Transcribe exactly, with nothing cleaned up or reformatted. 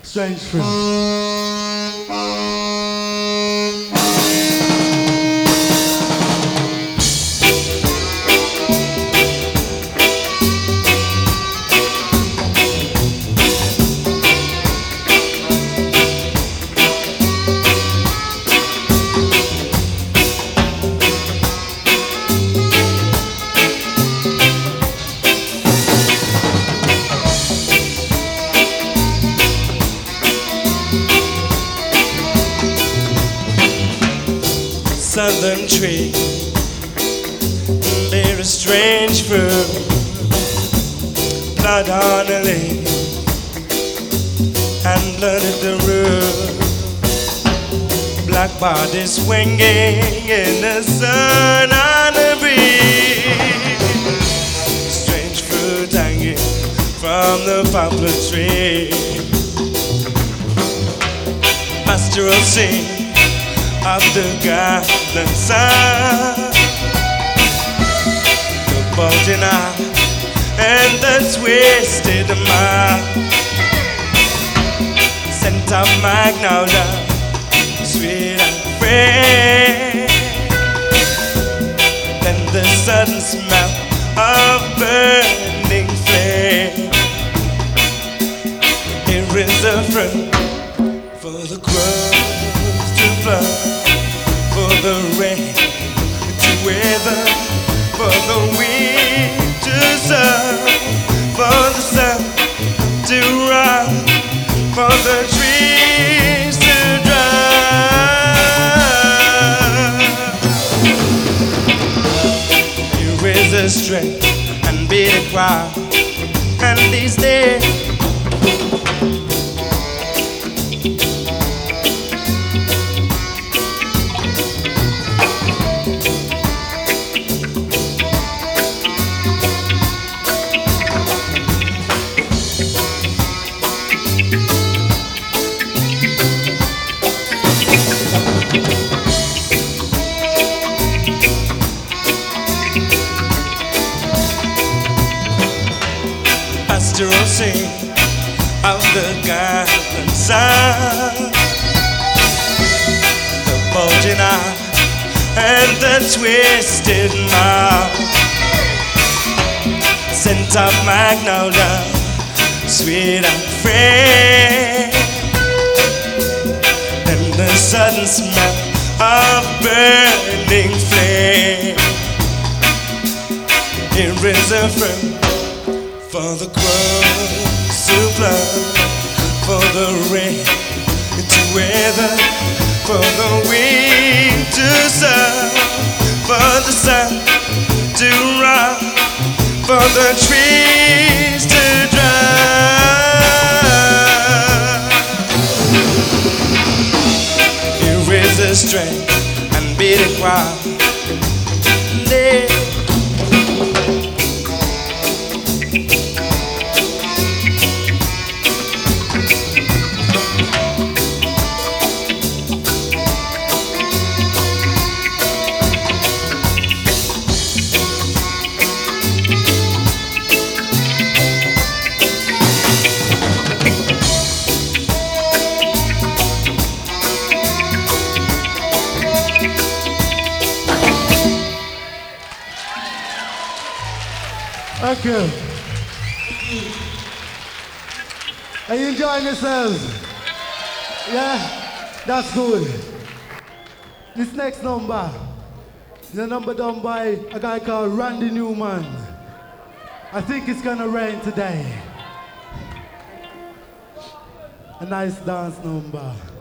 Strange Fruit. Southern tree, bear a strange fruit, blood on the lake, and blood at the root. Black body swinging in the sun on the breeze. Strange fruit hanging from the poplar tree. Pastoral scene of the garden sun, the bulging eye and the twisted mouth, scent of magnolia, sweet and fresh. Then the sudden smell of burning flame. Here is a fruit for the crows to fly, for the rain to weather, for the wind to sow, for the sun to rise, for the trees to dry. You raise a strength and beat a crowd, and these days pastoral scene of the garden sun, the bulging eye and the twisted mouth, scent of magnolia, sweet and fresh. Then the sudden smell of burning flame. Here is a fruit for the crows to fly, for the rain to weather, for the wind to sow, for the sun to rise, for the trees to dry. Here is the strength and beat a crowd. Thank you. Are you enjoying yourselves? Yeah? That's good. This next number is a number done by a guy called Randy Newman. I think it's gonna rain today. A nice dance number.